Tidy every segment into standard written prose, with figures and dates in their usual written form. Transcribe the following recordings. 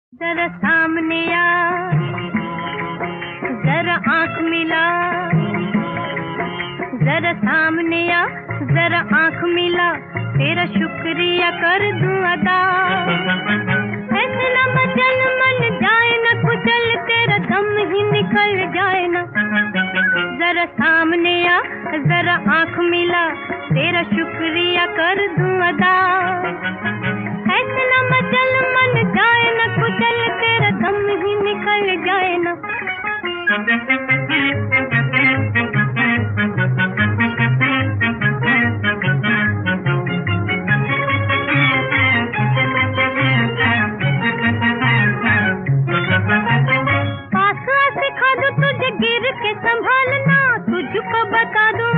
जरा सामने आ, जरा आंख मिला, जरा सामने आ, जरा आंख मिला, तेरा शुक्रिया कर दूं अदा। ऐसे न मचल मन जाए न कुचल, तेरा दम ही निकल जाए ना। जरा सामने आ, जरा आंख मिला, तेरा शुक्रिया कर दूं अदा। ऐसे न मचल मन जाए न कुचल, तेरा दम ही निकल जाए ना। पास आ सिखा दूं तुझे गिर के संभालना, तुझको बता दूं,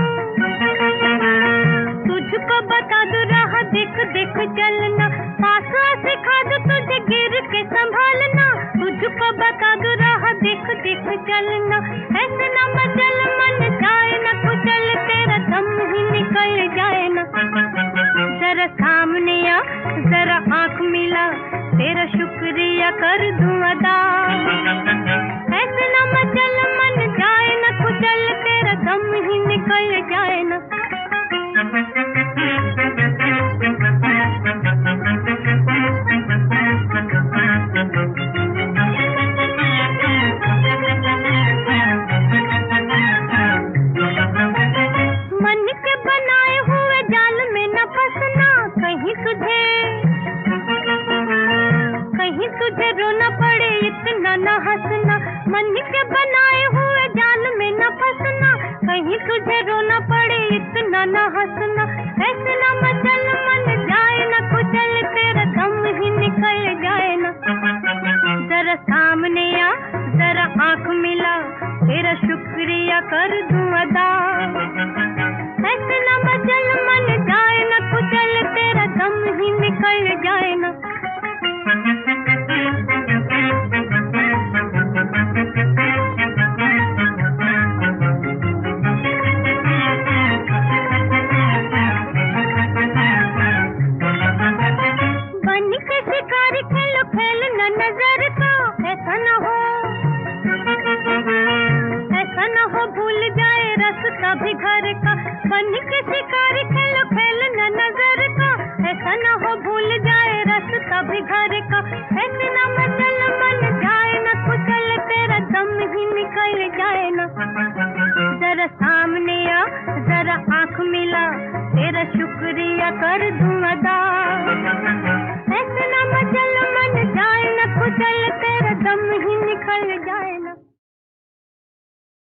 तुझको बता दूं राह देख देख चलना। पास आ सिखा दूं तुझे गिर के संभालना, तुझको बता दूं राह देख देख चलना। ऐसे न मचल मन जाए न कुचल, तेरा दम ही निकल जाए ना। जरा सामने आ, जरा आंख मिला, तेरा शुक्रिया कर दूं अदा। ऐसे न मचल मन जाए न कुचल, तेरा दम ही निकल जाए ना। मन के बनाए हुए जाल में न फंसना, कहीं तुझे रोना पड़े इतना न हंसना। मन के बनाए हुए जाल में न फंसना, कहीं तुझे रोना पड़े इतना न हंसना। ऐसे न मचल मन जाए न कुचल, तेरा दम ही निकल जाए ना। जरा सामने आ, जरा आंख मिला, तेरा शुक्रिया कर दूं अदा। ऐसे न मचल मन जाए न कुचल, तेरा दम ही निकल जाए ना। बन के शिकारी खेलो खेल न नजर का, ऐसा न हो भूल जाए रास्ता भी घर का। बन के शिकारी खेलो खेल न नजर का, ऐसा न हो भूल जाए रास्ता भी घर का। ऐसे न